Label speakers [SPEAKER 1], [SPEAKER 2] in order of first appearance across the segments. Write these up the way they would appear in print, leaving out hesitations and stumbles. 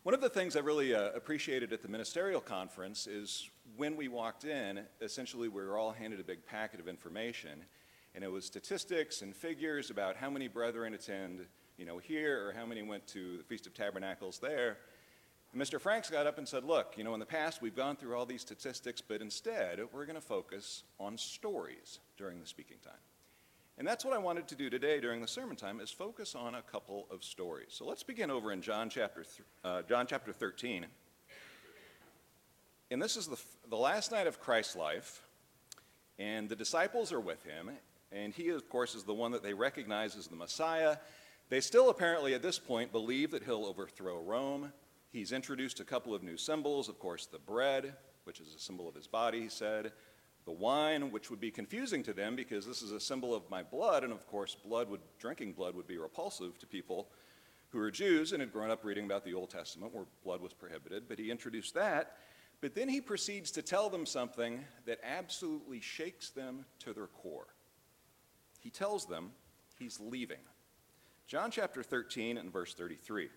[SPEAKER 1] One of the things I really appreciated at the ministerial conference is when we walked in, essentially we were all handed a big packet of information, and it was statistics and figures about how many brethren attend, here, or how many went to the Feast of Tabernacles there. And Mr. Franks got up and said, look, in the past we've gone through all these statistics, but instead we're going to focus on stories during the speaking time. And that's what I wanted to do today during the sermon time, is focus on a couple of stories. So let's begin over in John chapter 13. And this is the last night of Christ's life, and the disciples are with him, and he, of course, is the one that they recognize as the Messiah. They still apparently at this point believe that he'll overthrow Rome. He's introduced a couple of new symbols, of course, the bread, which is a symbol of his body, he said. The wine, which would be confusing to them because this is a symbol of my blood, and of course drinking blood would be repulsive to people who are Jews and had grown up reading about the Old Testament where blood was prohibited, but he introduced that. But then he proceeds to tell them something that absolutely shakes them to their core. He tells them he's leaving. John chapter 13 and verse 33.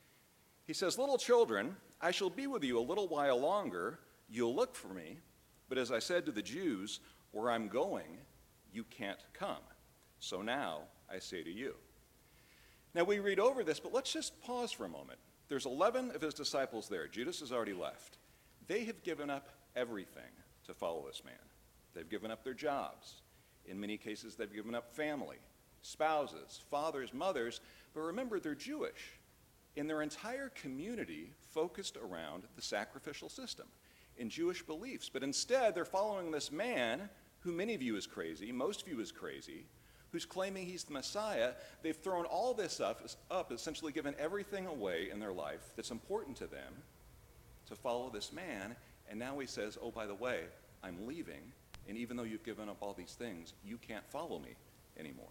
[SPEAKER 1] He says, "Little children, I shall be with you a little while longer. You'll look for me. But as I said to the Jews, where I'm going, you can't come. So now I say to you." Now we read over this, but let's just pause for a moment. There's 11 of his disciples there. Judas has already left. They have given up everything to follow this man. They've given up their jobs. In many cases, they've given up family, spouses, fathers, mothers. But remember, they're Jewish. And their entire community focused around the sacrificial system in Jewish beliefs. But instead, they're following this man who many view as crazy, most view as crazy, who's claiming he's the Messiah. They've thrown all this up, essentially given everything away in their life that's important to them to follow this man. And now he says, oh, by the way, I'm leaving. And even though you've given up all these things, you can't follow me anymore.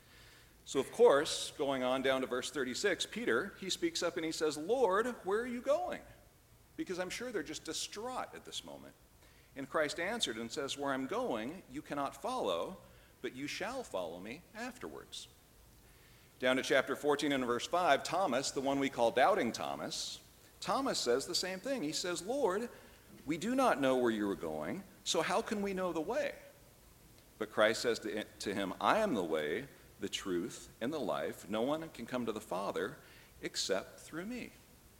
[SPEAKER 1] So, of course, going on down to verse 36, Peter, he speaks up and he says, "Lord, where are you going?" Because I'm sure they're just distraught at this moment. And Christ answered and says, "Where I'm going, you cannot follow, but you shall follow me afterwards." Down to chapter 14 and verse 5, Thomas, the one we call Doubting Thomas, Thomas says the same thing. He says, "Lord, we do not know where you are going, so how can we know the way?" But Christ says to him, "I am the way, the truth, and the life. No one can come to the Father except through me."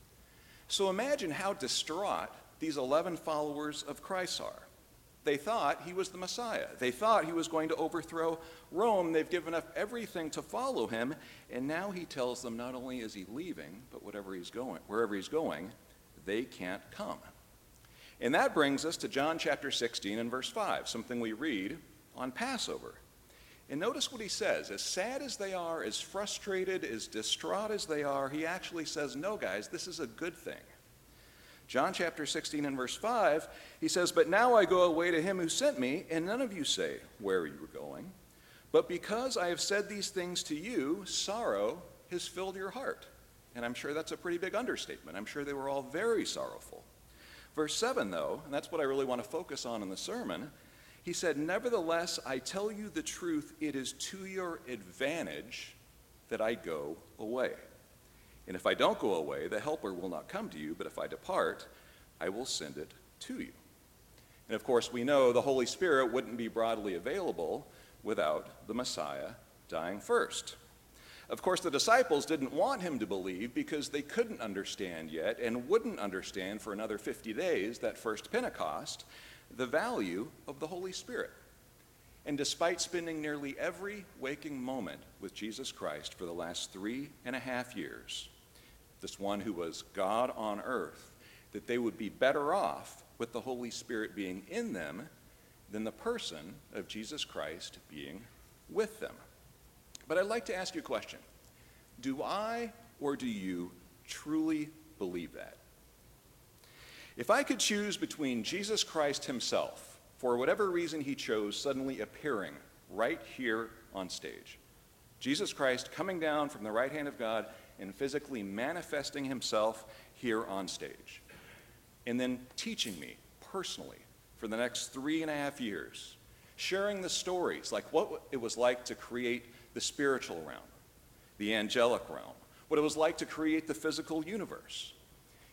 [SPEAKER 1] So imagine how distraught these 11 followers of Christ are. They thought he was the Messiah. They thought he was going to overthrow Rome. They've given up everything to follow him, and now he tells them not only is he leaving, but wherever he's going, they can't come. And that brings us to John chapter 16 and verse 5, something we read on Passover. And notice what he says. As sad as they are, as frustrated, as distraught as they are, he actually says, no, guys, this is a good thing. John chapter 16 and verse 5, he says, "But now I go away to him who sent me, and none of you say where you are going. But because I have said these things to you, sorrow has filled your heart." And I'm sure that's a pretty big understatement. I'm sure they were all very sorrowful. Verse 7, though, and that's what I really want to focus on in the sermon, he said, "Nevertheless, I tell you the truth, it is to your advantage that I go away. And if I don't go away, the Helper will not come to you, but if I depart, I will send it to you." And of course, we know the Holy Spirit wouldn't be broadly available without the Messiah dying first. Of course, the disciples didn't want him to believe because they couldn't understand yet and wouldn't understand for another 50 days, that first Pentecost, the value of the Holy Spirit. And despite spending nearly every waking moment with Jesus Christ for the last 3.5 years, this one who was God on earth, that they would be better off with the Holy Spirit being in them than the person of Jesus Christ being with them. But I'd like to ask you a question. Do I or do you truly believe that? If I could choose between Jesus Christ himself, for whatever reason he chose, suddenly appearing right here on stage, Jesus Christ coming down from the right hand of God and physically manifesting himself here on stage, and then teaching me personally for the next 3.5 years, sharing the stories, like what it was like to create the spiritual realm, the angelic realm, what it was like to create the physical universe.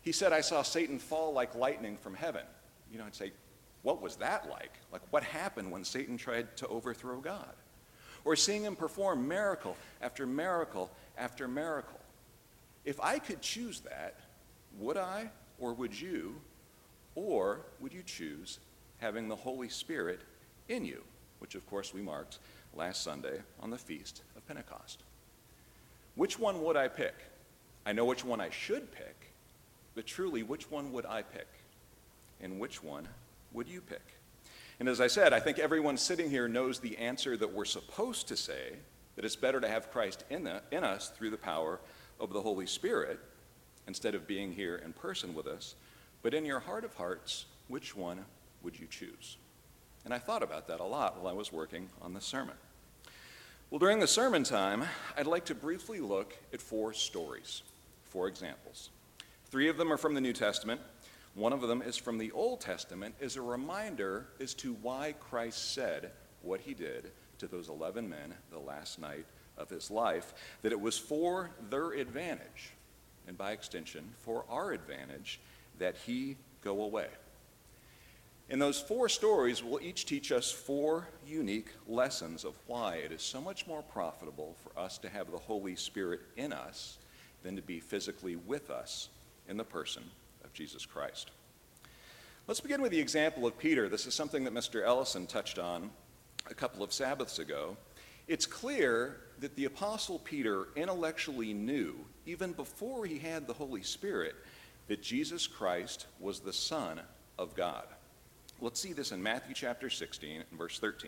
[SPEAKER 1] He said, I saw Satan fall like lightning from heaven. I'd say, what was that like? Like, what happened when Satan tried to overthrow God? Or seeing him perform miracle after miracle after miracle. If I could choose that, would I or would you? Or would you choose having the Holy Spirit in you, which of course we marked last Sunday on the Feast of Pentecost? Which one would I pick? I know which one I should pick, but truly, which one would I pick? And which one would you pick? And as I said, I think everyone sitting here knows the answer that we're supposed to say, that it's better to have Christ in us through the power of the Holy Spirit instead of being here in person with us. But in your heart of hearts, which one would you choose? And I thought about that a lot while I was working on this sermon. Well, during the sermon time, I'd like to briefly look at 4 stories, 4 examples. 3 of them are from the New Testament. One of them is from the Old Testament as a reminder as to why Christ said what he did to those 11 men the last night of his life, that it was for their advantage, and by extension, for our advantage, that he go away. And those 4 stories will each teach us 4 unique lessons of why it is so much more profitable for us to have the Holy Spirit in us than to be physically with us in the person of Jesus Christ. Let's begin with the example of Peter. This is something that Mr. Ellison touched on a couple of Sabbaths ago. It's clear that the Apostle Peter intellectually knew, even before he had the Holy Spirit, that Jesus Christ was the Son of God. Let's see this in Matthew chapter 16 and verse 13.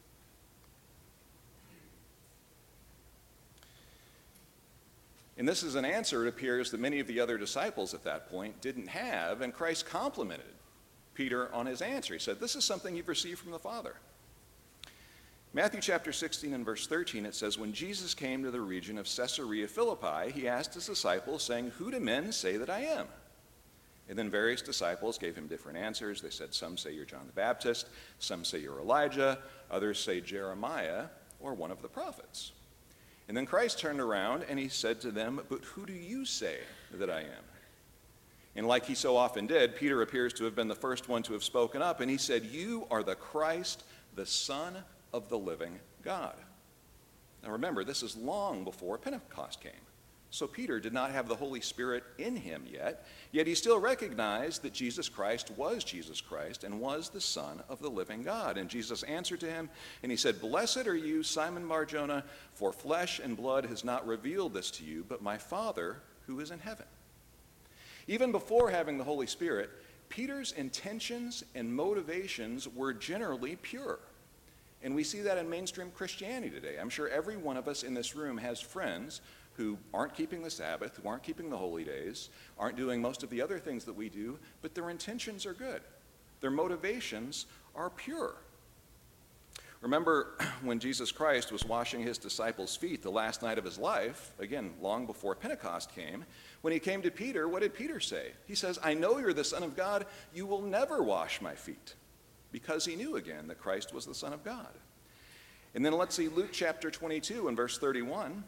[SPEAKER 1] And this is an answer, it appears, that many of the other disciples at that point didn't have, and Christ complimented Peter on his answer. He said, this is something you've received from the Father. Matthew chapter 16 and verse 13, it says, when Jesus came to the region of Caesarea Philippi, he asked his disciples, saying, who do men say that I am? And then various disciples gave him different answers. They said, some say you're John the Baptist, some say you're Elijah, others say Jeremiah or one of the prophets. And then Christ turned around and he said to them, but who do you say that I am? And like he so often did, Peter appears to have been the first one to have spoken up, and he said, you are the Christ, the Son of the living God. Now remember, this is long before Pentecost came. So Peter did not have the Holy Spirit in him yet he still recognized that Jesus Christ was Jesus Christ and was the Son of the living God. And Jesus answered to him, and he said, blessed are you, Simon Bar-Jonah, for flesh and blood has not revealed this to you, but my Father who is in heaven. Even before having the Holy Spirit, Peter's intentions and motivations were generally pure. And we see that in mainstream Christianity today. I'm sure every one of us in this room has friends who aren't keeping the Sabbath, who aren't keeping the holy days, aren't doing most of the other things that we do, but their intentions are good. Their motivations are pure. Remember when Jesus Christ was washing his disciples' feet the last night of his life, again, long before Pentecost came, when he came to Peter, what did Peter say? He says, I know you're the Son of God, you will never wash my feet, because he knew again that Christ was the Son of God. And then let's see Luke chapter 22 and verse 31.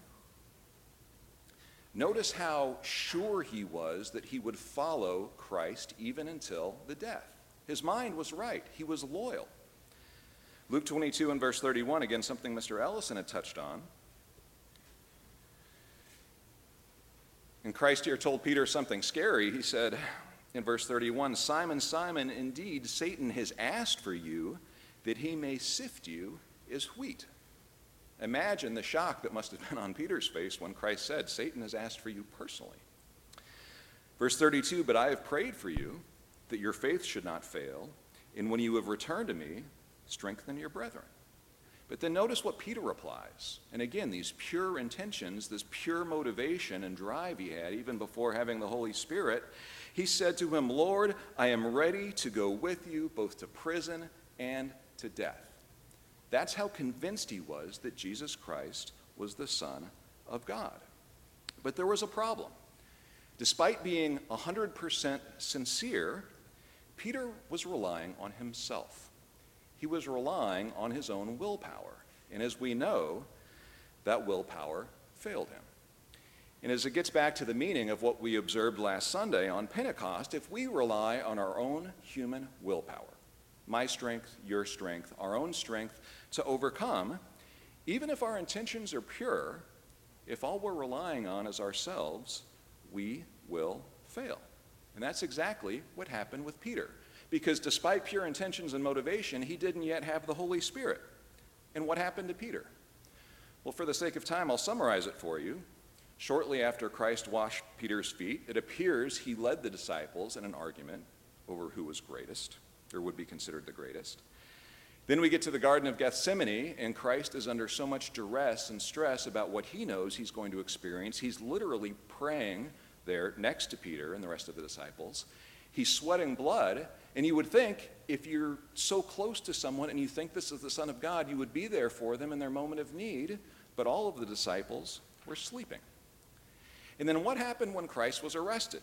[SPEAKER 1] Notice how sure he was that he would follow Christ even until the death. His mind was right. He was loyal. Luke 22 and verse 31, again, something Mr. Ellison had touched on. And Christ here told Peter something scary. He said in verse 31, Simon, Simon, indeed Satan has asked for you that he may sift you as wheat. Imagine the shock that must have been on Peter's face when Christ said, Satan has asked for you personally. Verse 32, but I have prayed for you that your faith should not fail, and when you have returned to me, strengthen your brethren. But then notice what Peter replies. And again, these pure intentions, this pure motivation and drive he had even before having the Holy Spirit, he said to him, Lord, I am ready to go with you both to prison and to death. That's how convinced he was that Jesus Christ was the Son of God. But there was a problem. Despite being 100% sincere, Peter was relying on himself. He was relying on his own willpower. And as we know, that willpower failed him. And as it gets back to the meaning of what we observed last Sunday on Pentecost, if we rely on our own human willpower, my strength, your strength, our own strength to overcome, even if our intentions are pure, if all we're relying on is ourselves, we will fail. And that's exactly what happened with Peter. Because despite pure intentions and motivation, he didn't yet have the Holy Spirit. And what happened to Peter? Well, for the sake of time, I'll summarize it for you. Shortly after Christ washed Peter's feet, it appears he led the disciples in an argument over who was greatest, or would be considered the greatest. Then we get to the Garden of Gethsemane, and Christ is under so much duress and stress about what he knows he's going to experience. He's literally praying there next to Peter and the rest of the disciples. He's sweating blood, and you would think if you're so close to someone and you think this is the Son of God, you would be there for them in their moment of need, but all of the disciples were sleeping. And then what happened when Christ was arrested?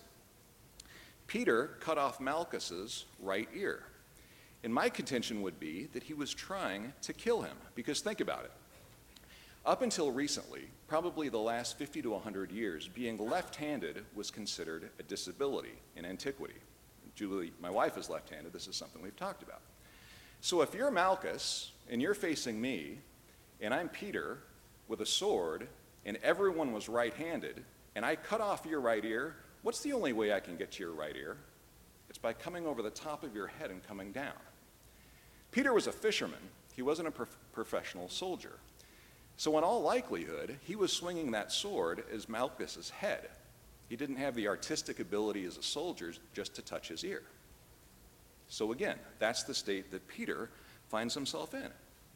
[SPEAKER 1] Peter cut off Malchus's right ear. And my contention would be that he was trying to kill him, because think about it. Up until recently, probably the last 50 to 100 years, being left-handed was considered a disability in antiquity. Julie, my wife, is left-handed. This is something we've talked about. So if you're Malchus and you're facing me, and I'm Peter with a sword, and everyone was right-handed, and I cut off your right ear, what's the only way I can get to your right ear? It's by coming over the top of your head and coming down. Peter was a fisherman. He wasn't a professional soldier. So in all likelihood, he was swinging that sword as Malchus's head. He didn't have the artistic ability as a soldier just to touch his ear. So again, that's the state that Peter finds himself in.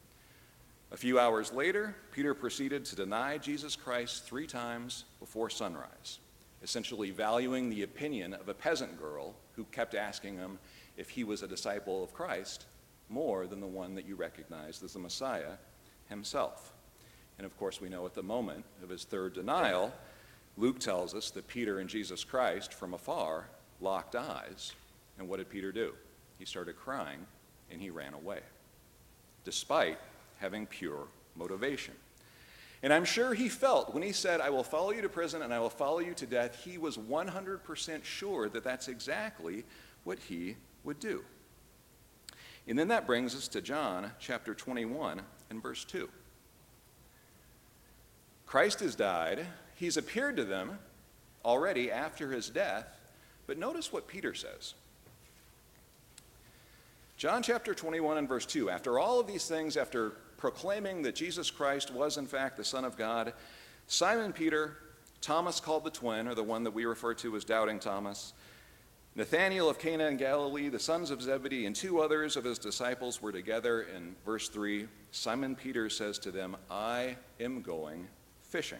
[SPEAKER 1] A few hours later, Peter proceeded to deny Jesus Christ 3 times before sunrise, essentially valuing the opinion of a peasant girl who kept asking him if he was a disciple of Christ more than the one that you recognized as the Messiah himself. And of course, we know at the moment of his third denial, Luke tells us that Peter and Jesus Christ from afar locked eyes. And what did Peter do? He started crying and he ran away, despite having pure motivation. And I'm sure he felt when he said, I will follow you to prison and I will follow you to death, he was 100% sure that that's exactly what he would do. And then that brings us to John chapter 21 and verse 2. Christ has died. He's appeared to them already after his death. But notice what Peter says. John chapter 21 and verse 2. After all of these things, after proclaiming that Jesus Christ was in fact the Son of God, Simon Peter, Thomas called the twin, or the one that we refer to as Doubting Thomas, Nathanael of Cana in Galilee, the sons of Zebedee, and 2 others of his disciples were together. In verse 3, Simon Peter says to them, I am going fishing.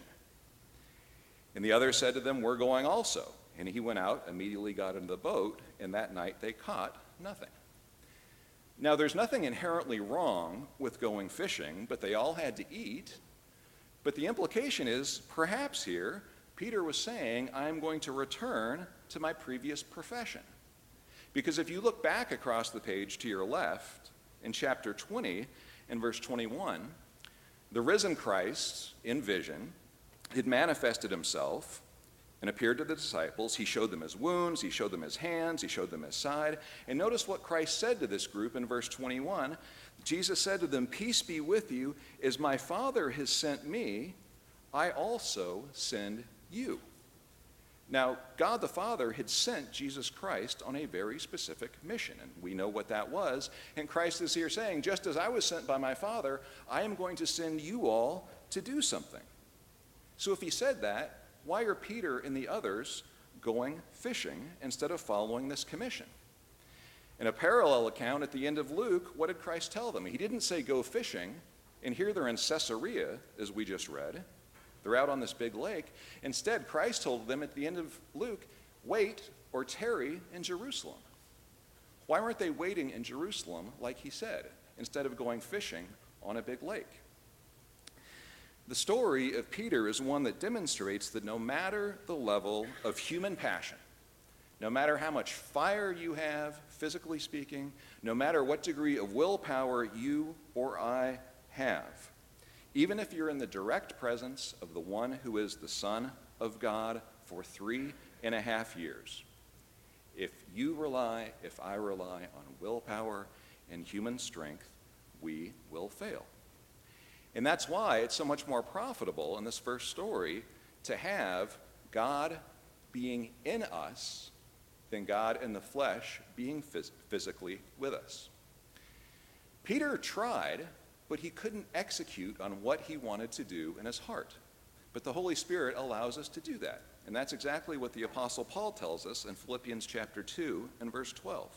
[SPEAKER 1] And the others said to them, we're going also. And he went out, immediately got into the boat, and that night they caught nothing. Now, there's nothing inherently wrong with going fishing, but they all had to eat. But the implication is, perhaps here, Peter was saying, I'm going to return to my previous profession. Because if you look back across the page to your left, in chapter 20, in verse 21, the risen Christ, in vision, had manifested himself and appeared to the disciples. He showed them his wounds, he showed them his hands, he showed them his side. And notice what Christ said to this group in verse 21. Jesus said to them, peace be with you. As my Father has sent me, I also send you. Now, God the Father had sent Jesus Christ on a very specific mission, and we know what that was. And Christ is here saying, just as I was sent by my Father, I am going to send you all to do something. So if he said that, why are Peter and the others going fishing instead of following this commission? In a parallel account at the end of Luke, what did Christ tell them? He didn't say go fishing, and here they're in Caesarea, as we just read. They're out on this big lake. Instead, Christ told them at the end of Luke, wait or tarry in Jerusalem. Why weren't they waiting in Jerusalem like he said, instead of going fishing on a big lake? The story of Peter is one that demonstrates that no matter the level of human passion, no matter how much fire you have, physically speaking, no matter what degree of willpower you or I have, even if you're in the direct presence of the one who is the Son of God for 3.5 years. If I rely on willpower and human strength, we will fail. And that's why it's so much more profitable in this first story to have God being in us than God in the flesh being physically with us. Peter tried, but he couldn't execute on what he wanted to do in his heart. But the Holy Spirit allows us to do that. And that's exactly what the Apostle Paul tells us in Philippians chapter 2 and verse 12.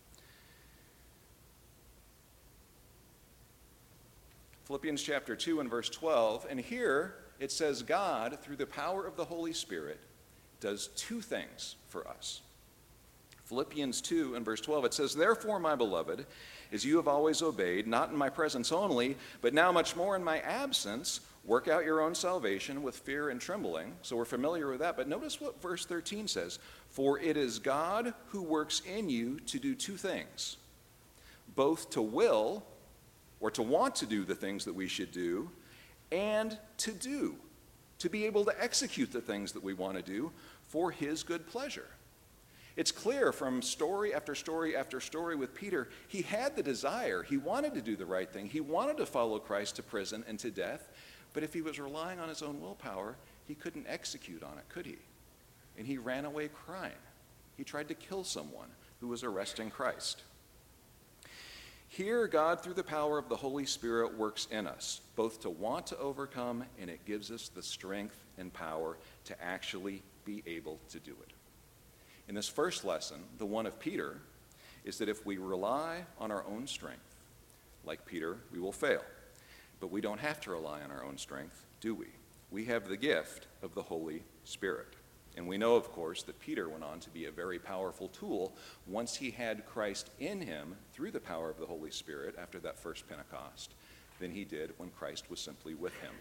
[SPEAKER 1] Philippians chapter 2 and verse 12, and here it says God, through the power of the Holy Spirit, does two things for us. Philippians 2 and verse 12, it says, "Therefore, my beloved, as you have always obeyed, not in my presence only, but now much more in my absence, work out your own salvation with fear and trembling." So we're familiar with that. But notice what verse 13 says. "For it is God who works in you to do two things, both to will," or to want to do the things that we should do, "and to do," to be able to execute the things that we want to do for his good pleasure. It's clear from story after story after story with Peter, he had the desire. He wanted to do the right thing. He wanted to follow Christ to prison and to death. But if he was relying on his own willpower, he couldn't execute on it, could he? And he ran away crying. He tried to kill someone who was arresting Christ. Here, God, through the power of the Holy Spirit, works in us, both to want to overcome, and it gives us the strength and power to actually be able to do it. In this first lesson, the one of Peter, is that if we rely on our own strength, like Peter, we will fail. But we don't have to rely on our own strength, do we? We have the gift of the Holy Spirit. And we know, of course, that Peter went on to be a very powerful tool once he had Christ in him through the power of the Holy Spirit after that first Pentecost than he did when Christ was simply with him.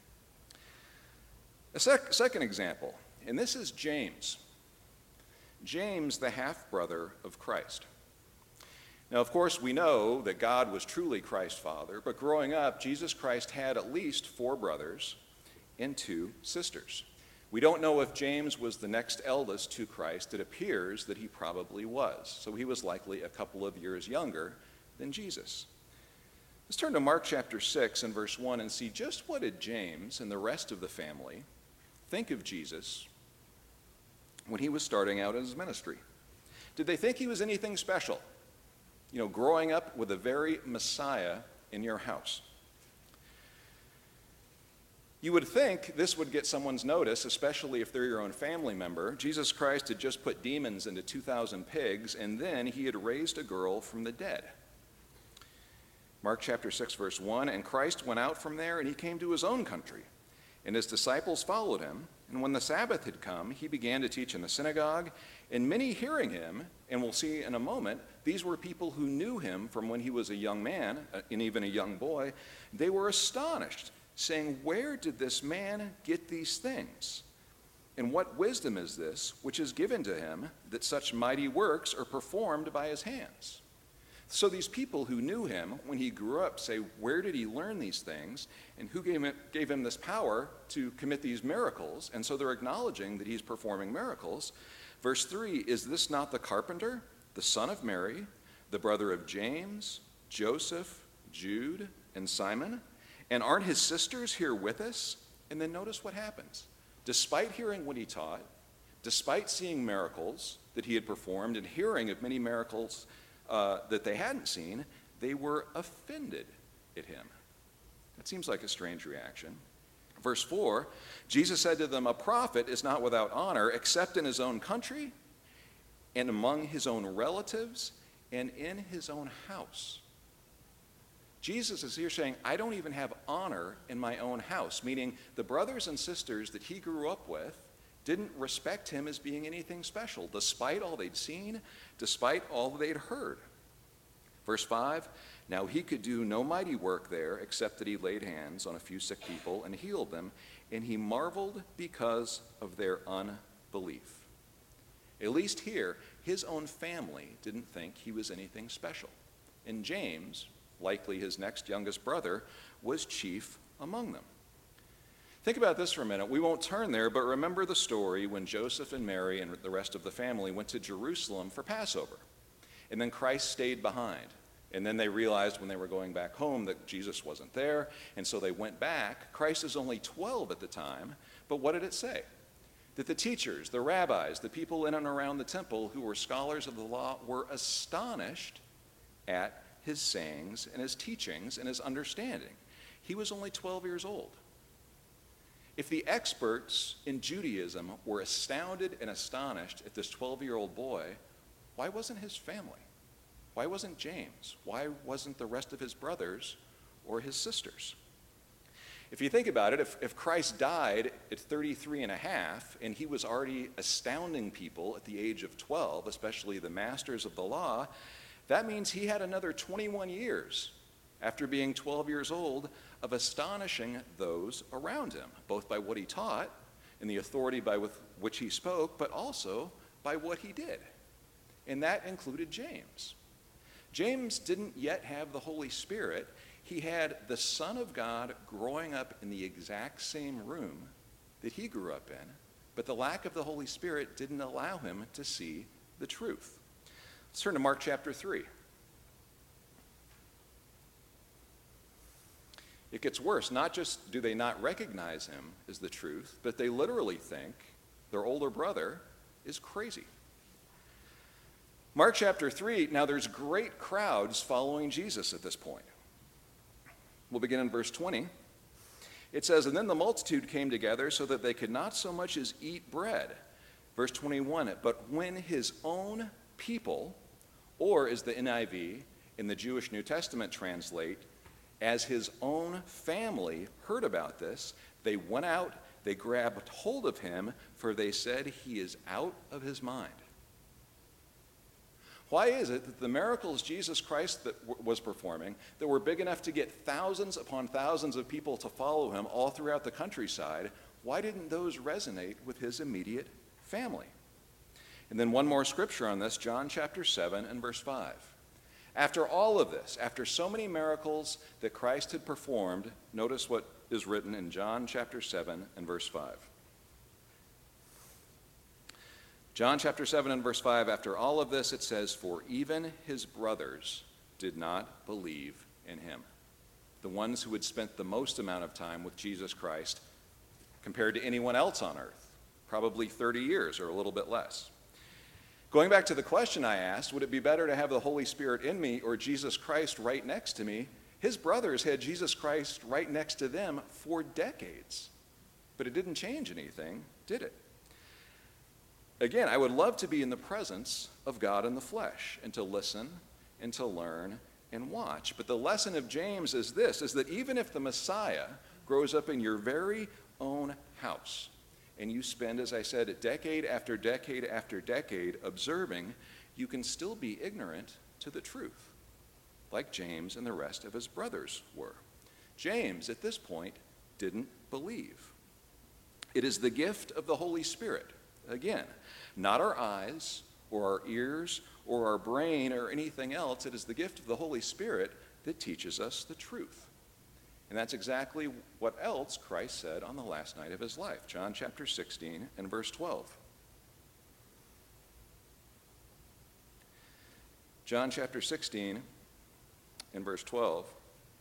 [SPEAKER 1] A second example, and this is James. James, the half-brother of Christ. Now, of course, we know that God was truly Christ's father, but growing up, Jesus Christ had at least 4 brothers and 2 sisters. We don't know if James was the next eldest to Christ. It appears that he probably was, so he was likely a couple of years younger than Jesus. Let's turn to Mark chapter 6 and verse 1 and see just what did James and the rest of the family think of Jesus when he was starting out in his ministry. Did they think he was anything special? You know, growing up with a very Messiah in your house. You would think this would get someone's notice, especially if they're your own family member. Jesus Christ had just put demons into 2,000 pigs, and then he had raised a girl from the dead. Mark chapter 6, verse 1, "And Christ went out from there, and he came to his own country. And his disciples followed him. And when the Sabbath had come, he began to teach in the synagogue. And many hearing him, and we'll see in a moment, these were people who knew him from when he was a young man and even a young boy. They were astonished, saying, 'Where did this man get these things? And what wisdom is this which is given to him that such mighty works are performed by his hands?' So these people who knew him when he grew up say, 'Where did he learn these things? And who gave him this power to commit these miracles?' And so they're acknowledging that he's performing miracles. Verse 3, 'Is this not the carpenter, the son of Mary, the brother of James, Joseph, Jude, and Simon? And aren't his sisters here with us?' And then notice what happens. Despite hearing what he taught, despite seeing miracles that he had performed and hearing of many miracles that they hadn't seen, they were offended at him. That seems like a strange reaction. Verse 4, Jesus said to them, 'A prophet is not without honor except in his own country and among his own relatives and in his own house.'" Jesus is here saying, I don't even have honor in my own house, meaning the brothers and sisters that he grew up with didn't respect him as being anything special, despite all they'd seen, despite all they'd heard. Verse 5, "Now he could do no mighty work there, except that he laid hands on a few sick people and healed them, and he marveled because of their unbelief." At least here, his own family didn't think he was anything special. And James, likely his next youngest brother, was chief among them. Think about this for a minute. We won't turn there, but remember the story when Joseph and Mary and the rest of the family went to Jerusalem for Passover. And then Christ stayed behind. And then they realized when they were going back home that Jesus wasn't there, and so they went back. Christ is only 12 at the time, but what did it say? That the teachers, the rabbis, the people in and around the temple who were scholars of the law were astonished at his sayings and his teachings and his understanding. He was only 12 years old. If the experts in Judaism were astounded and astonished at this 12-year-old boy, why wasn't his family? Why wasn't James? Why wasn't the rest of his brothers or his sisters? If you think about it, if Christ died at 33 and a half, and he was already astounding people at the age of 12, especially the masters of the law, that means he had another 21 years after being 12 years old of astonishing those around him, both by what he taught and the authority by which he spoke, but also by what he did. And that included James. James didn't yet have the Holy Spirit. He had the Son of God growing up in the exact same room that he grew up in, but the lack of the Holy Spirit didn't allow him to see the truth. Let's turn to Mark chapter 3. It gets worse. Not just do they not recognize him as the truth, but they literally think their older brother is crazy. Mark chapter 3, now there's great crowds following Jesus at this point. We'll begin in verse 20. It says, "And then the multitude came together so that they could not so much as eat bread." Verse 21, "But when his own people," or as the NIV in the Jewish New Testament translate, as his own family heard about this, they went out, they grabbed hold of him, for they said, "He is out of his mind." Why is it that the miracles Jesus Christ was performing that were big enough to get thousands upon thousands of people to follow him all throughout the countryside, why didn't those resonate with his immediate family? And then one more scripture on this, John chapter 7 and verse 5. After all of this, after so many miracles that Christ had performed, notice what is written in John chapter 7 and verse 5. John chapter 7 and verse 5, after all of this, it says, "For even his brothers did not believe in him." The ones who had spent the most amount of time with Jesus Christ compared to anyone else on earth, probably 30 years or a little bit less. Going back to the question I asked, would it be better to have the Holy Spirit in me or Jesus Christ right next to me? His brothers had Jesus Christ right next to them for decades, but it didn't change anything, did it? Again, I would love to be in the presence of God in the flesh and to listen and to learn and watch. But the lesson of James is this, is that even if the Messiah grows up in your very own house and you spend, as I said, decade after decade after decade observing, you can still be ignorant to the truth, like James and the rest of his brothers were. James, at this point, didn't believe. It is the gift of the Holy Spirit. Again, not our eyes or our ears or our brain or anything else. It is the gift of the Holy Spirit that teaches us the truth. And that's exactly what else Christ said on the last night of his life. John chapter 16 and verse 12. John chapter 16 and verse 12.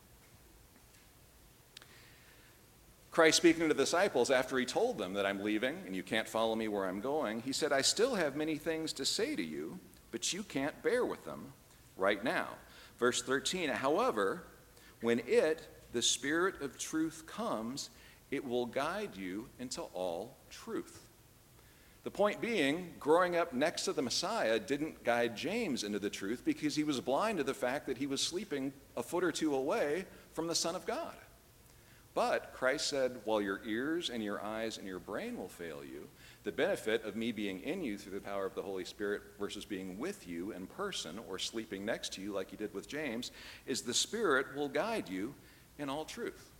[SPEAKER 1] Christ speaking to the disciples after he told them that I'm leaving and you can't follow me where I'm going, he said, "I still have many things to say to you, but you can't bear with them right now." Verse 13, "However, when the Spirit of truth comes, it will guide you into all truth." The point being, growing up next to the Messiah didn't guide James into the truth because he was blind to the fact that he was sleeping a foot or two away from the Son of God. But Christ said, while your ears and your eyes and your brain will fail you, the benefit of me being in you through the power of the Holy Spirit versus being with you in person or sleeping next to you like he did with James is the Spirit will guide you in all truth.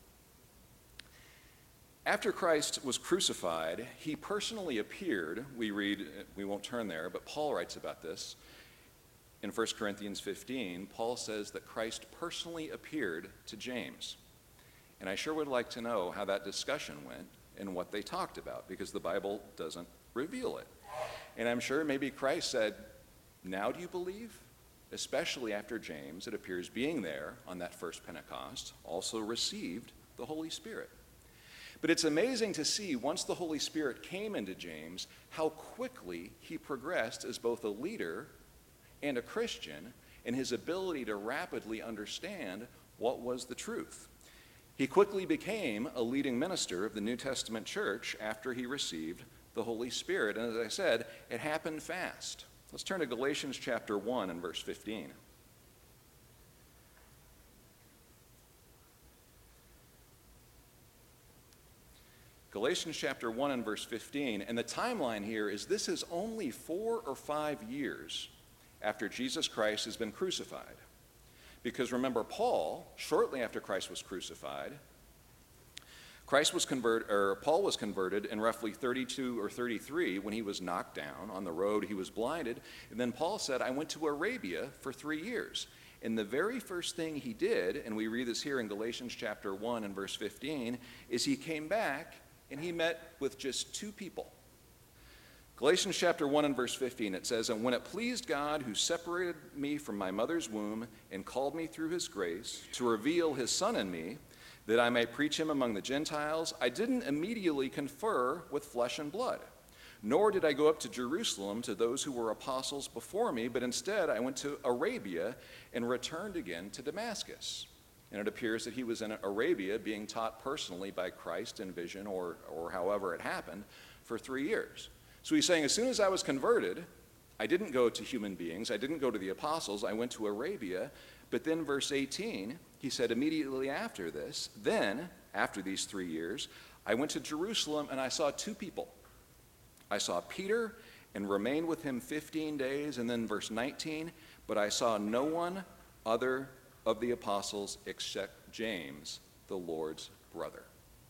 [SPEAKER 1] After Christ was crucified, he personally appeared. We read, we won't turn there, but Paul writes about this. In 1 Corinthians 15, Paul says that Christ personally appeared to James. And I sure would like to know how that discussion went and what they talked about, because the Bible doesn't reveal it. And I'm sure maybe Christ said, "Now do you believe?" Especially after James, it appears, being there on that first Pentecost, also received the Holy Spirit. But it's amazing to see, once the Holy Spirit came into James, how quickly he progressed as both a leader and a Christian in his ability to rapidly understand what was the truth. He quickly became a leading minister of the New Testament church after he received the Holy Spirit. And as I said, it happened fast. Let's turn to Galatians chapter 1 and verse 15. Galatians chapter 1 and verse 15, and the timeline here is this is only 4 or 5 years after Jesus Christ has been crucified. Because remember, Paul, shortly after Christ was crucified, Paul was converted in roughly 32 or 33 when he was knocked down on the road. He was blinded. And then Paul said, "I went to Arabia for 3 years." And the very first thing he did, and we read this here in Galatians chapter 1 and verse 15, is he came back and he met with just 2 people. Galatians chapter 1 and verse 15, it says, "And when it pleased God, who separated me from my mother's womb and called me through his grace to reveal his Son in me, that I may preach him among the Gentiles, I didn't immediately confer with flesh and blood, nor did I go up to Jerusalem to those who were apostles before me, but instead I went to Arabia and returned again to Damascus." And it appears that he was in Arabia being taught personally by Christ in vision or however it happened for 3 years. So he's saying, as soon as I was converted, I didn't go to human beings, I didn't go to the apostles, I went to Arabia. But then verse 18, he said, immediately after this, then, after these 3 years, I went to Jerusalem and I saw 2 people. I saw Peter and remained with him 15 days. And then verse 19, but I saw no one other of the apostles except James, the Lord's brother.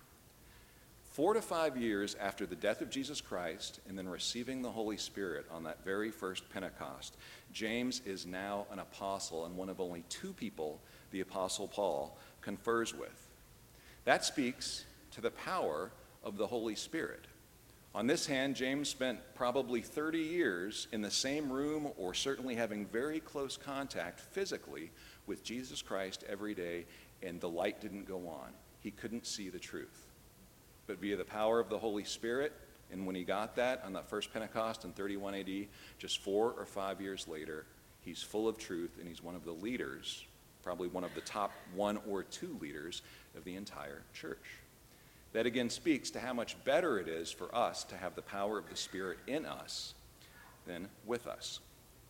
[SPEAKER 1] 4 to 5 years after the death of Jesus Christ and then receiving the Holy Spirit on that very first Pentecost, James is now an apostle and one of only 2 people the Apostle Paul confers with. That speaks to the power of the Holy Spirit. On this hand, James spent probably 30 years in the same room or certainly having very close contact physically with Jesus Christ every day, and the light didn't go on. He couldn't see the truth. But via the power of the Holy Spirit, and when he got that on that first Pentecost in 31 AD, just 4 or 5 years later, he's full of truth, and he's one of the leaders, probably one of the top 1 or 2 leaders of the entire church. That again speaks to how much better it is for us to have the power of the Spirit in us than with us.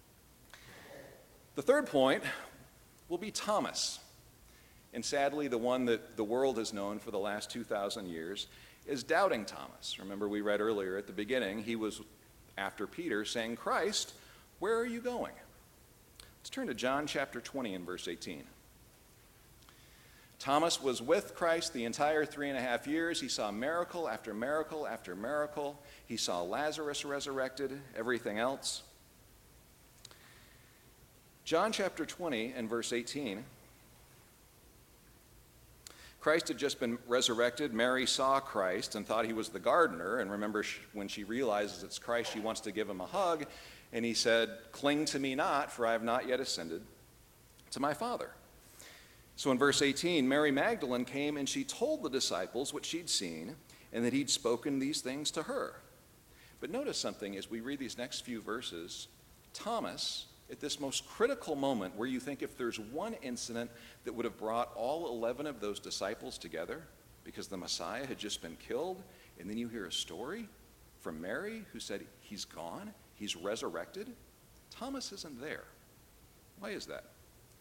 [SPEAKER 1] The third point will be Thomas. And sadly, the one that the world has known for the last 2,000 years is Doubting Thomas. Remember, we read earlier at the beginning, he was after Peter saying, "Christ, where are you going?" Let's turn to John chapter 20 and verse 18. Thomas was with Christ the entire 3.5 years. He saw miracle after miracle after miracle. He saw Lazarus resurrected, everything else. John chapter 20 and verse 18. Christ had just been resurrected. Mary saw Christ and thought he was the gardener. And remember, when she realizes it's Christ, she wants to give him a hug. And he said, "Cling to me not, for I have not yet ascended to my Father." So in verse 18, Mary Magdalene came and she told the disciples what she'd seen and that he'd spoken these things to her. But notice something as we read these next few verses. Thomas, at this most critical moment where you think if there's one incident that would have brought all 11 of those disciples together because the Messiah had just been killed, and then you hear a story from Mary who said he's gone, he's resurrected. Thomas isn't there. Why is that?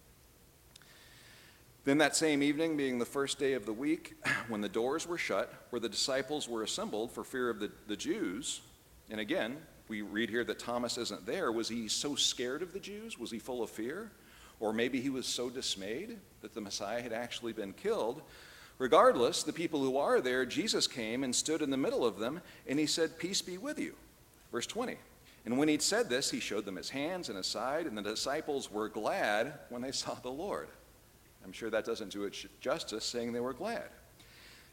[SPEAKER 1] Then that same evening, being the first day of the week, when the doors were shut, where the disciples were assembled for fear of the Jews, and again, we read here that Thomas isn't there. Was he so scared of the Jews? Was he full of fear? Or maybe he was so dismayed that the Messiah had actually been killed. Regardless, the people who are there, Jesus came and stood in the middle of them, and he said, "Peace be with you." Verse 20. And when he'd said this, he showed them his hands and his side, and the disciples were glad when they saw the Lord. I'm sure that doesn't do it justice saying they were glad.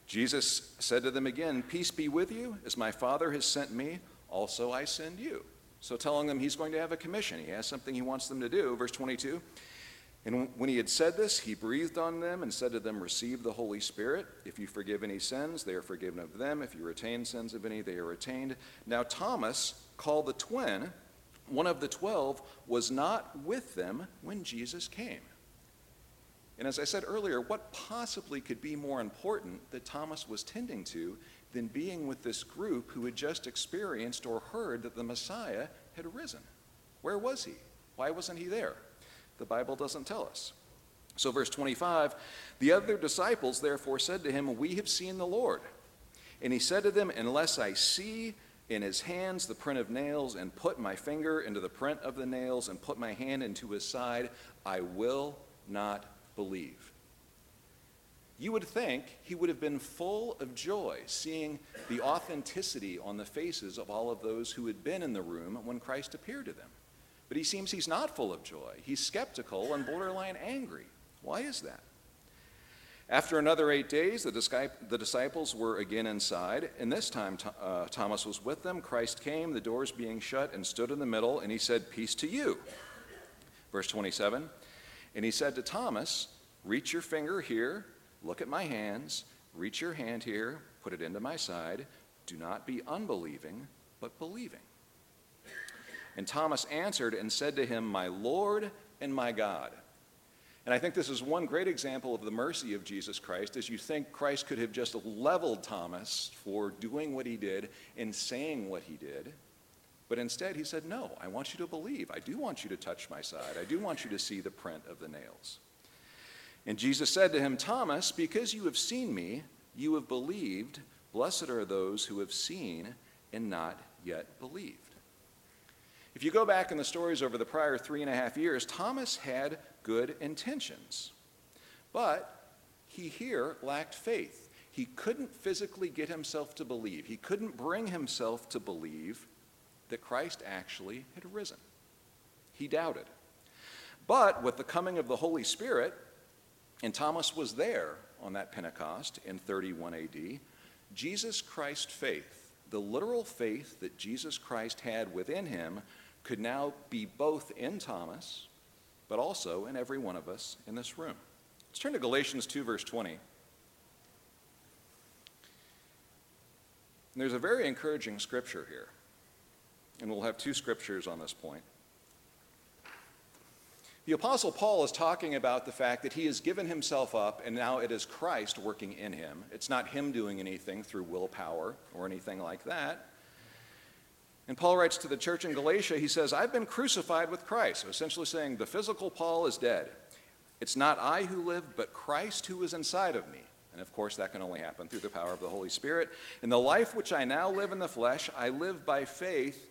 [SPEAKER 1] Jesus said to them again, "Peace be with you. As my Father has sent me, also I send you." So telling them he's going to have a commission. He has something he wants them to do. Verse 22, "And when he had said this, he breathed on them and said to them, 'Receive the Holy Spirit. If you forgive any sins, they are forgiven of them. If you retain sins of any, they are retained.' Now Thomas, called the twin, one of the 12, was not with them when Jesus came." And as I said earlier, what possibly could be more important that Thomas was tending to than being with this group who had just experienced or heard that the Messiah had risen? Where was he? Why wasn't he there? The Bible doesn't tell us. So verse 25, "The other disciples therefore said to him, 'We have seen the Lord.' And he said to them, 'Unless I see in his hands the print of nails, and put my finger into the print of the nails, and put my hand into his side, I will not believe.'" You would think he would have been full of joy seeing the authenticity on the faces of all of those who had been in the room when Christ appeared to them. But he seems he's not full of joy. He's skeptical and borderline angry. Why is that? After another 8 days, the disciples were again inside, and this time Thomas was with them. Christ came, the doors being shut, and stood in the middle, and he said, "Peace to you." Verse 27, "And he said to Thomas, 'Reach your finger here, look at my hands, reach your hand here, put it into my side. Do not be unbelieving, but believing.' And Thomas answered and said to him, 'My Lord and my God.'" And I think this is one great example of the mercy of Jesus Christ, as you think Christ could have just leveled Thomas for doing what he did and saying what he did. But instead he said, "No, I want you to believe. I do want you to touch my side. I do want you to see the print of the nails." And Jesus said to him, "Thomas, because you have seen me, you have believed. Blessed are those who have seen and not yet believed." If you go back in the stories over the prior 3.5 years, Thomas had good intentions. But he here lacked faith. He couldn't physically get himself to believe. He couldn't bring himself to believe that Christ actually had risen. He doubted. But with the coming of the Holy Spirit, and Thomas was there on that Pentecost in 31 AD, Jesus Christ's faith, the literal faith that Jesus Christ had within him, could now be both in Thomas, but also in every one of us in this room. Let's turn to Galatians 2, verse 20. And there's a very encouraging scripture here. And we'll have 2 scriptures on this point. The Apostle Paul is talking about the fact that he has given himself up, and now it is Christ working in him. It's not him doing anything through willpower or anything like that. And Paul writes to the church in Galatia, he says, "I've been crucified with Christ." So essentially saying the physical Paul is dead. "It's not I who live, but Christ who is inside of me." And of course, that can only happen through the power of the Holy Spirit. "In the life which I now live in the flesh, I live by faith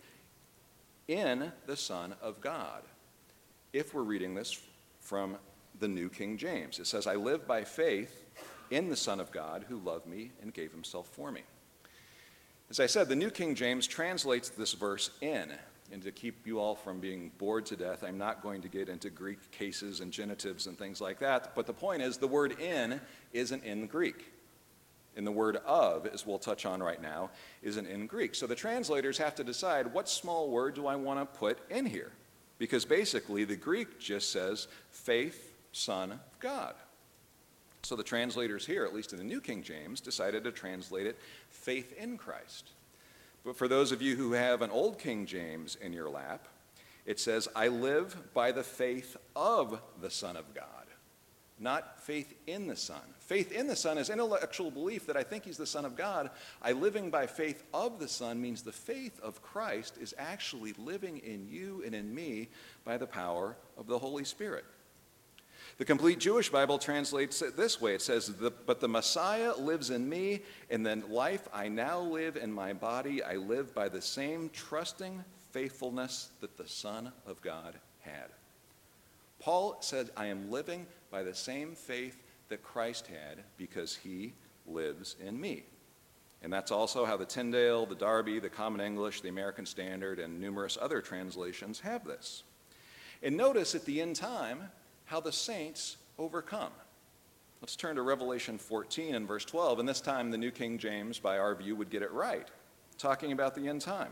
[SPEAKER 1] in the Son of God." If we're reading this from the New King James, it says, "I live by faith in the Son of God who loved me and gave himself for me." As I said, the New King James translates this verse "in," and to keep you all from being bored to death, I'm not going to get into Greek cases and genitives and things like that, but the point is the word "in" isn't in Greek. And the word "of," as we'll touch on right now, isn't in Greek. So the translators have to decide, what small word do I want to put in here? Because basically the Greek just says faith, Son of God. So the translators here, at least in the New King James, decided to translate it faith in Christ. But for those of you who have an Old King James in your lap, it says, "I live by the faith of the Son of God," not faith in the Son. Faith in the Son is intellectual belief that I think he's the Son of God. I living by faith of the Son means the faith of Christ is actually living in you and in me by the power of the Holy Spirit. The complete Jewish Bible translates it this way. It says, "But the Messiah lives in me, and the life I now live in my body, I live by the same trusting faithfulness that the Son of God had." Paul said, "I am living by the same faith that Christ had because he lives in me." And that's also how the Tyndale, the Darby, the Common English, the American Standard, and numerous other translations have this. And notice at the end time how the saints overcome. Let's turn to Revelation 14 and verse 12, and this time the New King James, by our view, would get it right, talking about the end time.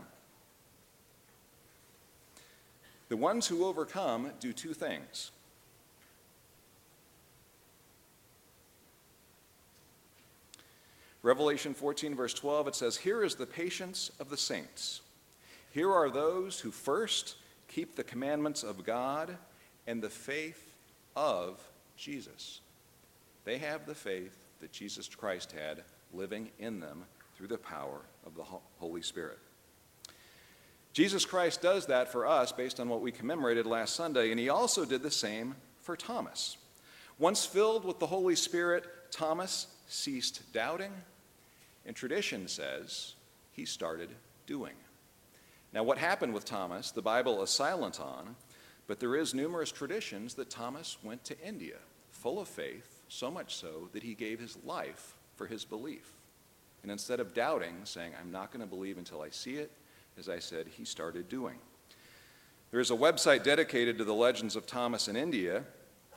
[SPEAKER 1] The ones who overcome do two things. Revelation 14, verse 12, it says, "Here is the patience of the saints. Here are those who first keep the commandments of God and the faith of Jesus." They have the faith that Jesus Christ had living in them through the power of the Holy Spirit. Jesus Christ does that for us based on what we commemorated last Sunday, and he also did the same for Thomas. Once filled with the Holy Spirit, Thomas ceased doubting, and tradition says he started doing. Now, what happened with Thomas, the Bible is silent on, but there is numerous traditions that Thomas went to India, full of faith, so much so that he gave his life for his belief. And instead of doubting, saying, "I'm not going to believe until I see it," as I said, he started doing. There is a website dedicated to the legends of Thomas in India.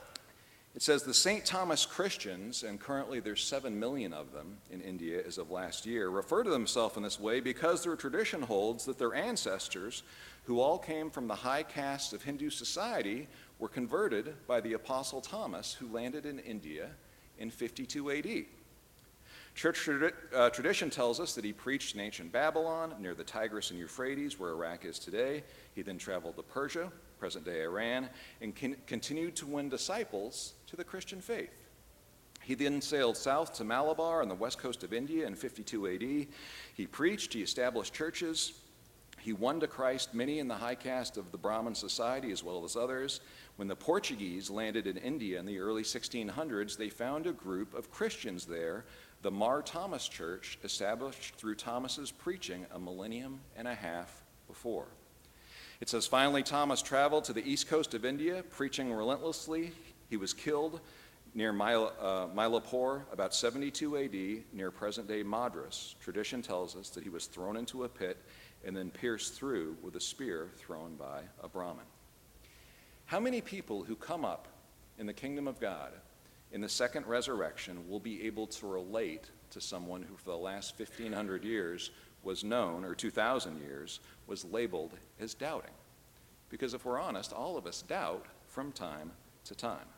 [SPEAKER 1] It says the St. Thomas Christians, and currently there's 7 million of them in India as of last year, refer to themselves in this way because their tradition holds that their ancestors, who all came from the high castes of Hindu society, were converted by the Apostle Thomas, who landed in India in 52 AD. Church tradition tells us that he preached in ancient Babylon, near the Tigris and Euphrates, where Iraq is today. He then traveled to Persia, present-day Iran, and continued to win disciples to the Christian faith. He then sailed south to Malabar on the west coast of India in 52 AD. He preached, he established churches, he won to Christ many in the high caste of the Brahmin society as well as others. When the Portuguese landed in India in the early 1600s, they found a group of Christians there, the Mar Thomas Church, established through Thomas's preaching a millennium and a half before. It says, finally, Thomas traveled to the east coast of India, preaching relentlessly. He was killed near Mylapore, about 72 AD, near present-day Madras. Tradition tells us that he was thrown into a pit and then pierced through with a spear thrown by a Brahmin. How many people who come up in the kingdom of God in the second resurrection will be able to relate to someone who for the last 1,500 years was known, or 2,000 years, was labeled as doubting? Because if we're honest, all of us doubt from time to time.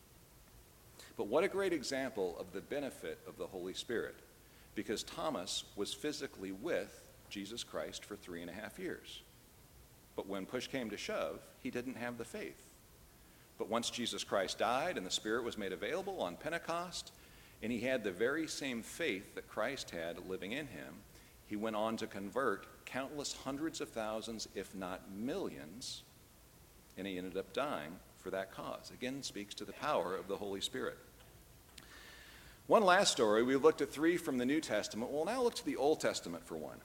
[SPEAKER 1] But what a great example of the benefit of the Holy Spirit, because Thomas was physically with Jesus Christ for 3.5 years. But when push came to shove, he didn't have the faith. But once Jesus Christ died and the Spirit was made available on Pentecost, and he had the very same faith that Christ had living in him, he went on to convert countless hundreds of thousands, if not millions, and he ended up dying for that cause. Again, speaks to the power of the Holy Spirit. One last story. We've looked at 3 from the New Testament. We'll now look to the Old Testament for one.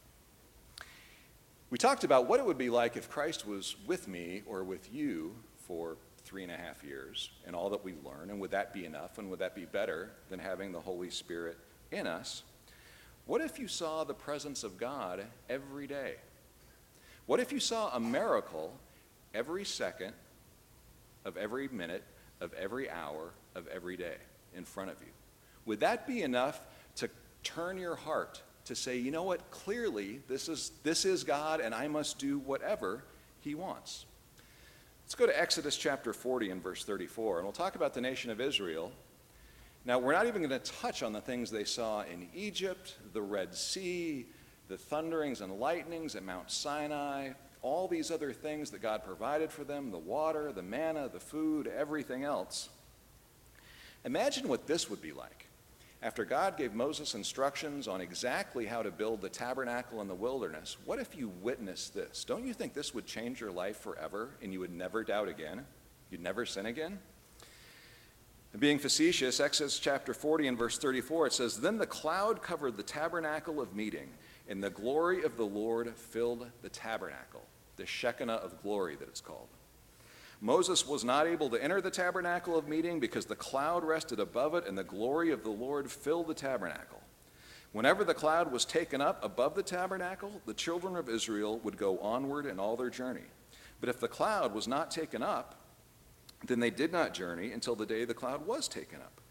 [SPEAKER 1] We talked about what it would be like if Christ was with me or with you for 3.5 years and all that we learn, and would that be enough, and would that be better than having the Holy Spirit in us? What if you saw the presence of God every day? What if you saw a miracle every second of every minute of every hour of every day in front of you? Would that be enough to turn your heart to say, you know what, clearly this is God and I must do whatever he wants? Let's go to Exodus chapter 40 and verse 34, and we'll talk about the nation of Israel. Now, we're not even going to touch on the things they saw in Egypt, the Red Sea, the thunderings and lightnings at Mount Sinai, all these other things that God provided for them, the water, the manna, the food, everything else. Imagine what this would be like. After God gave Moses instructions on exactly how to build the tabernacle in the wilderness, what if you witnessed this? Don't you think this would change your life forever and you would never doubt again? You'd never sin again? And being facetious, Exodus chapter 40 and verse 34, it says, "Then the cloud covered the tabernacle of meeting, and the glory of the Lord filled the tabernacle," the Shekinah of glory that it's called. Moses was not able to enter the tabernacle of meeting because the cloud rested above it and the glory of the Lord filled the tabernacle. Whenever the cloud was taken up above the tabernacle, the children of Israel would go onward in all their journey. But if the cloud was not taken up, then they did not journey until the day the cloud was taken up.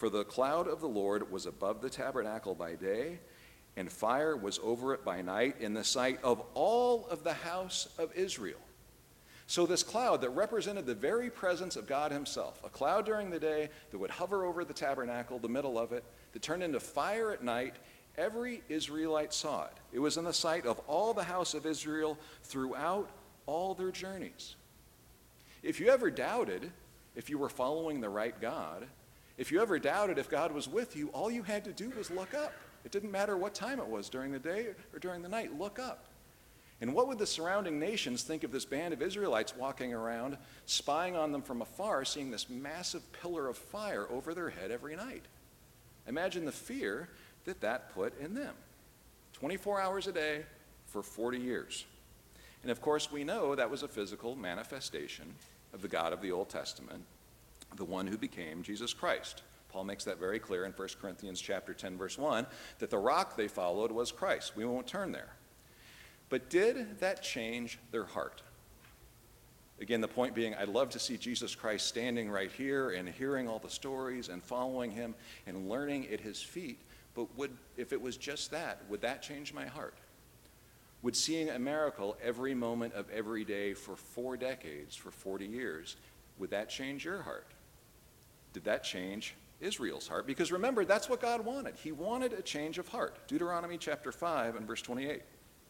[SPEAKER 1] For the cloud of the Lord was above the tabernacle by day, and fire was over it by night in the sight of all of the house of Israel. So this cloud that represented the very presence of God himself, a cloud during the day that would hover over the tabernacle, the middle of it, that turned into fire at night, every Israelite saw it. It was in the sight of all the house of Israel throughout all their journeys. If you ever doubted if you were following the right God, if you ever doubted if God was with you, all you had to do was look up. It didn't matter what time it was, during the day or during the night, look up. And what would the surrounding nations think of this band of Israelites walking around, spying on them from afar, seeing this massive pillar of fire over their head every night? Imagine the fear that that put in them. 24 hours a day for 40 years. And of course, we know that was a physical manifestation of the God of the Old Testament, the one who became Jesus Christ. Paul makes that very clear in 1 Corinthians chapter 10, verse 1, that the rock they followed was Christ. We won't turn there. But did that change their heart? Again, the point being, I'd love to see Jesus Christ standing right here and hearing all the stories and following him and learning at his feet. But if it was just that, would that change my heart? Would seeing a miracle every moment of every day for 4 decades, for 40 years, would that change your heart? Did that change Israel's heart? Because remember, that's what God wanted. He wanted a change of heart. Deuteronomy chapter 5 and verse 28.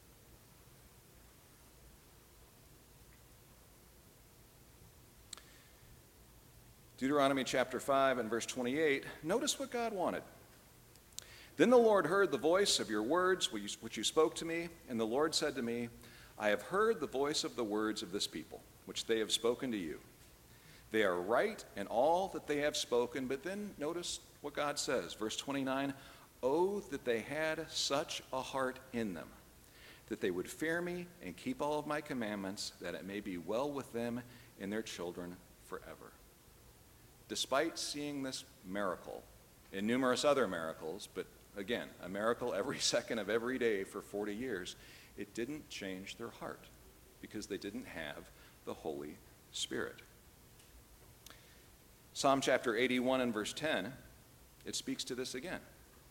[SPEAKER 1] Deuteronomy chapter 5 and verse 28, notice what God wanted. Then the Lord heard the voice of your words which you spoke to me, and the Lord said to me, I have heard the voice of the words of this people, which they have spoken to you. They are right in all that they have spoken, but then notice what God says. Verse 29, oh, that they had such a heart in them, that they would fear me and keep all of my commandments, that it may be well with them and their children forever. Despite seeing this miracle and numerous other miracles, but again, a miracle every second of every day for 40 years, it didn't change their heart because they didn't have the Holy Spirit. Psalm chapter 81 and verse 10, it speaks to this again.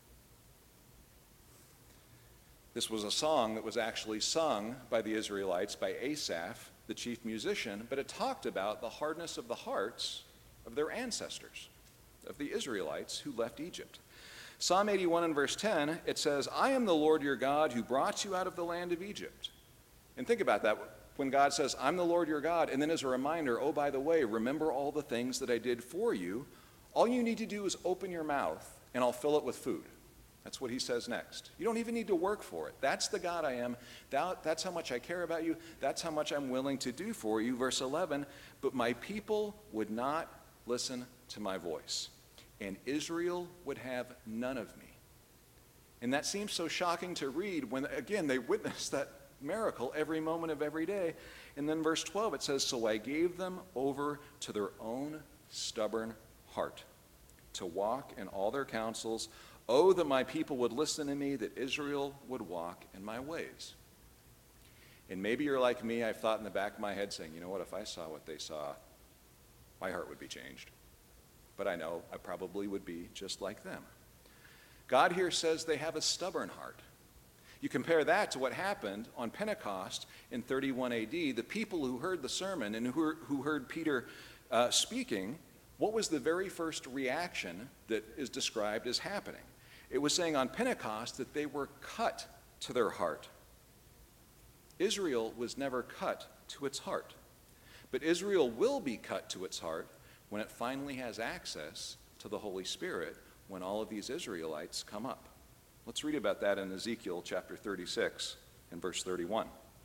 [SPEAKER 1] This was a song that was actually sung by the Israelites, by Asaph, the chief musician, but it talked about the hardness of the hearts of their ancestors, of the Israelites who left Egypt. Psalm 81 and verse 10, it says, I am the Lord your God who brought you out of the land of Egypt. And think about that. When God says, I'm the Lord your God, and then as a reminder, oh, by the way, remember all the things that I did for you, all you need to do is open your mouth, and I'll fill it with food. That's what he says next. You don't even need to work for it. That's the God I am. That's how much I care about you. That's how much I'm willing to do for you. Verse 11, but my people would not listen to my voice, and Israel would have none of me. And that seems so shocking to read when, again, they witnessed that miracle every moment of every day. And then verse 12, it says, so I gave them over to their own stubborn heart to walk in all their counsels. Oh, that my people would listen to me, that Israel would walk in my ways. And maybe you're like me, I've thought in the back of my head saying, you know what, if I saw what they saw, my heart would be changed. But I know I probably would be just like them. God here says they have a stubborn heart. You compare that to what happened on Pentecost in 31 AD. The people who heard the sermon and who heard Peter speaking, what was the very first reaction that is described as happening? It was saying on Pentecost that they were cut to their heart. Israel was never cut to its heart. But Israel will be cut to its heart when it finally has access to the Holy Spirit, when all of these Israelites come up. Let's read about that in Ezekiel chapter 36 and verse 31.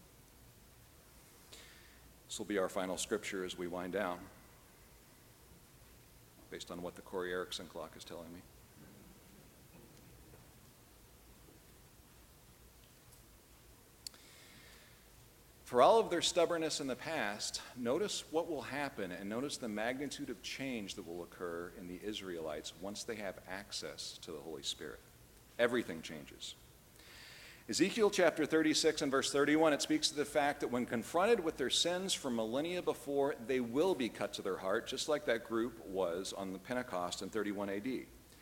[SPEAKER 1] This will be our final scripture as we wind down, based on what the Corey Erickson clock is telling me. For all of their stubbornness in the past, notice what will happen and notice the magnitude of change that will occur in the Israelites once they have access to the Holy Spirit. Everything changes. Ezekiel chapter 36 and verse 31, it speaks to the fact that when confronted with their sins from millennia before, they will be cut to their heart, just like that group was on the Pentecost in 31 AD.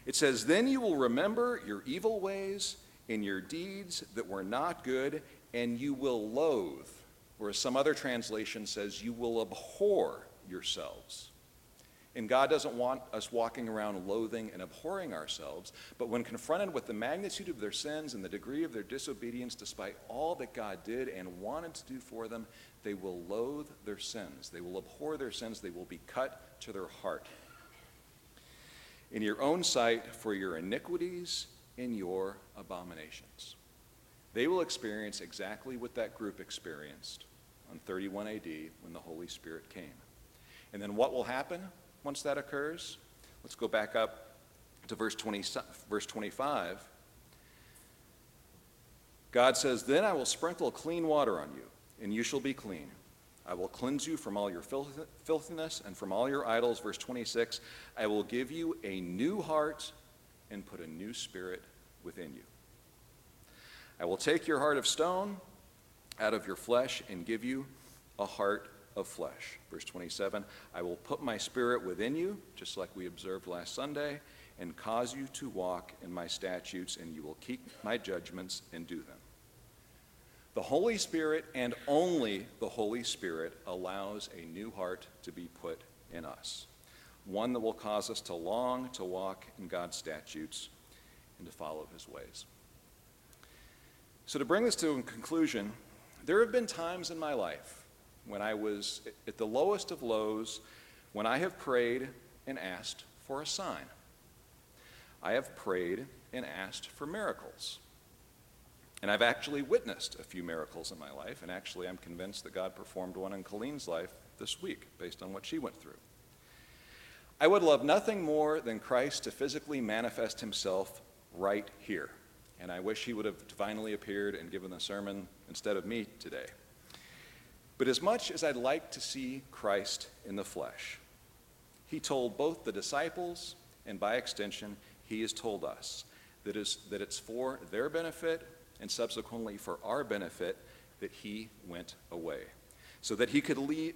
[SPEAKER 1] It says, "Then you will remember your evil ways and your deeds that were not good, and you will loathe," or as some other translation says, you will abhor yourselves. And God doesn't want us walking around loathing and abhorring ourselves, but when confronted with the magnitude of their sins and the degree of their disobedience, despite all that God did and wanted to do for them, they will loathe their sins. They will abhor their sins. They will be cut to their heart. In your own sight, for your iniquities and your abominations. They will experience exactly what that group experienced on 31 AD when the Holy Spirit came. And then what will happen once that occurs? Let's go back up to verse 25. God says, "Then I will sprinkle clean water on you, and you shall be clean. I will cleanse you from all your filthiness and from all your idols." Verse 26, "I will give you a new heart and put a new spirit within you. I will take your heart of stone out of your flesh and give you a heart of flesh." Verse 27, "I will put my spirit within you," just like we observed last Sunday, "and cause you to walk in my statutes, and you will keep my judgments and do them." The Holy Spirit, and only the Holy Spirit, allows a new heart to be put in us, one that will cause us to long to walk in God's statutes and to follow his ways. So to bring this to a conclusion, there have been times in my life when I was at the lowest of lows, when I have prayed and asked for a sign. I have prayed and asked for miracles. And I've actually witnessed a few miracles in my life, and actually I'm convinced that God performed one in Colleen's life this week based on what she went through. I would love nothing more than Christ to physically manifest himself right here. And I wish he would have divinely appeared and given the sermon instead of me today. But as much as I'd like to see Christ in the flesh, he told both the disciples, and by extension, he has told us that it's for their benefit and subsequently for our benefit that he went away, so that he could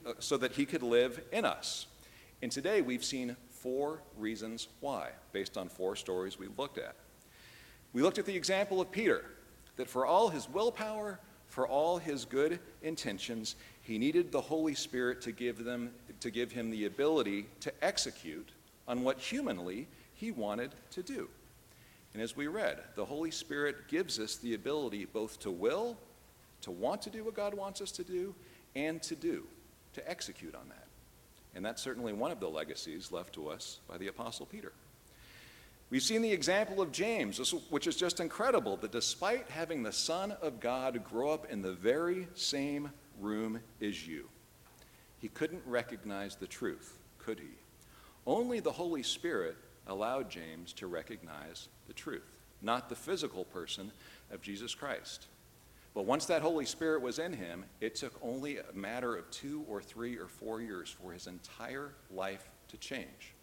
[SPEAKER 1] live in us. And today we've seen 4 reasons why, based on 4 stories we looked at. We looked at the example of Peter, that for all his willpower, for all his good intentions, he needed the Holy Spirit to give him the ability to execute on what humanly he wanted to do. And as we read, the Holy Spirit gives us the ability both to will, to want to do what God wants us to do, and to execute on that. And that's certainly one of the legacies left to us by the Apostle Peter. We've seen the example of James, which is just incredible, that despite having the Son of God grow up in the very same room as you, he couldn't recognize the truth, could he? Only the Holy Spirit allowed James to recognize the truth, not the physical person of Jesus Christ. But once that Holy Spirit was in him, it took only a matter of 2 or 3 or 4 years for his entire life to change.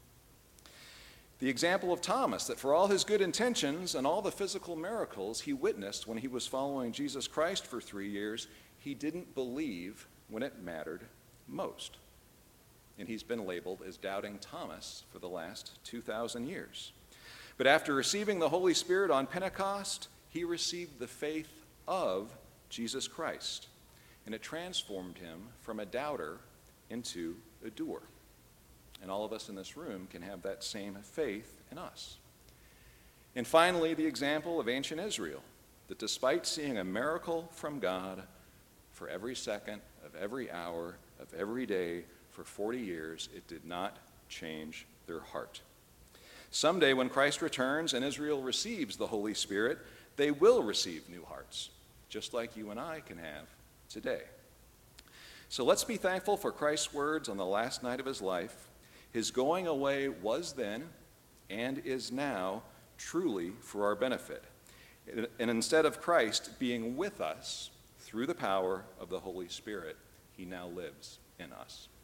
[SPEAKER 1] The example of Thomas, that for all his good intentions and all the physical miracles he witnessed when he was following Jesus Christ for 3 years, he didn't believe when it mattered most. And he's been labeled as Doubting Thomas for the last 2,000 years. But after receiving the Holy Spirit on Pentecost, he received the faith of Jesus Christ, and it transformed him from a doubter into a doer. And all of us in this room can have that same faith in us. And finally, the example of ancient Israel, that despite seeing a miracle from God for every second of every hour of every day for 40 years, it did not change their heart. Someday when Christ returns and Israel receives the Holy Spirit, they will receive new hearts, just like you and I can have today. So let's be thankful for Christ's words on the last night of his life. His going away was then and is now truly for our benefit. And instead of Christ being with us through the power of the Holy Spirit, he now lives in us.